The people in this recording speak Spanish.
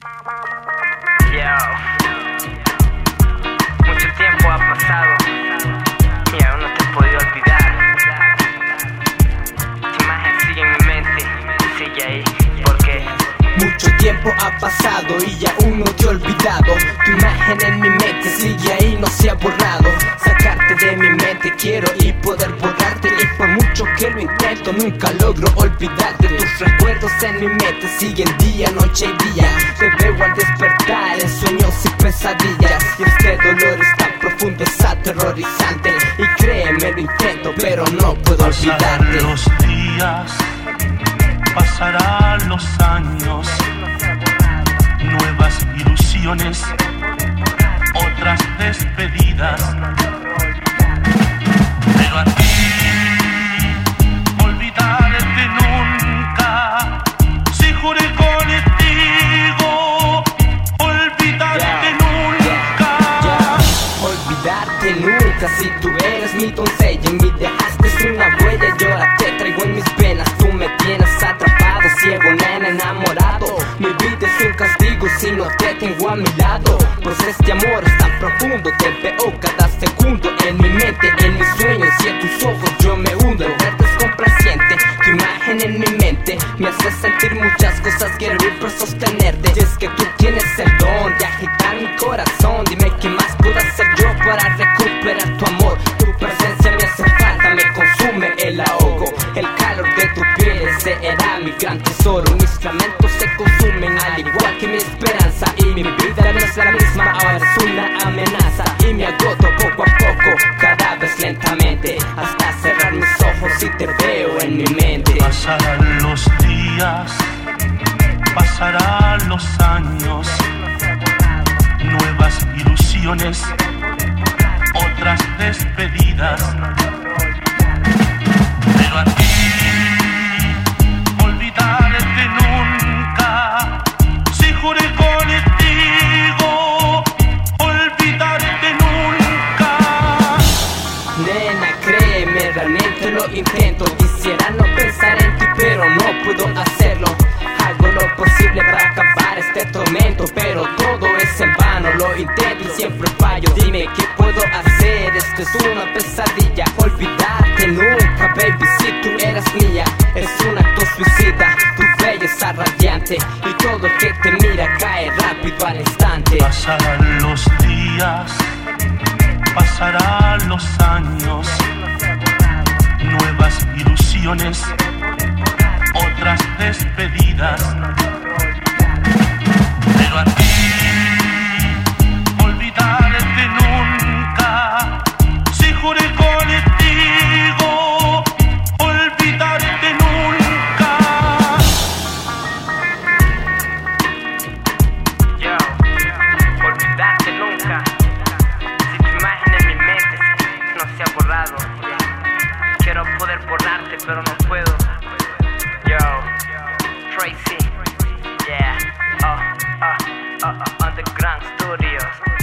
Mucho tiempo ha pasado y aún no te he podido olvidar. Tu imagen sigue en mi mente, sigue ahí, porque mucho tiempo ha pasado y aún no te he olvidado. Tu imagen en mi mente sigue ahí, no se ha borrado. Sacarte de mi mente quiero y poder borrarte, y por mucho que lo intento nunca logro olvidarte. Tus recuerdos en mi mente siguen día, noche y día. Te veo al despertar en sueños y pesadillas, y este dolor es tan profundo, es aterrorizante. Y créeme, lo intento pero no puedo olvidarte. Pasarán los días, pasarán los años, nuevas ilusiones, otras despedidas. Pero a ti, olvidarte nunca, si juré contigo, olvidarte nunca. Olvidarte nunca, si tú eres mi doncella, en mí dejaste una huella, yo la te traigo en mis venas. Tú me tienes atrapado, ciego, nena, enamorado. Mi vida es un castigo si no te tengo a mi lado, pues este amor es tan profundo, te veo cada segundo en mi mente, en mis sueños, y en tus ojos yo me hundo. El verte es complaciente, tu imagen en mi mente me hace sentir muchas cosas, quiero ir por sostenerte. Y es que tú tienes el don de agitar mi corazón, dime qué más puedo hacer yo para recuperar tu amor. Tu presencia me hace falta, me consume el ahogo. El calor de tu piel, ese era mi gran tesoro. Mis lamentos se consumen al igual que mi esperanza, y mi vida no es la misma, ahora es una amenaza. Y me agoto poco a poco, cada vez lentamente, hasta cerrar mis ojos y te veo en mi mente. Pasarán los días, pasarán los años, nuevas ilusiones, otras despedidas. Pero a ti, olvidarte nunca, si juré contigo, olvidarte nunca. Nena, créeme, realmente lo intento. Quisiera no pensar en ti, pero no puedo hacerlo. Hago lo posible para acabar este tormento, pero todo es en vano. Lo intento y siempre fallo. Dime qué puedo hacer, esto es una pesadilla. Olvidarte nunca, baby, si tú eras mía. Es un acto suicida, tu belleza radiante, y todo el que te mira cae rápido al instante. Pasarán los días, pasarán los años, nuevas ilusiones, otras despedidas. Pero a ti, olvidarte nunca, si juré contigo, olvidarte nunca. yo, olvidarte nunca. Si tu imagen en mi mente no se ha borrado, quiero poder borrarte pero no puedo. Yo, Tracy, yeah, Underground Studios.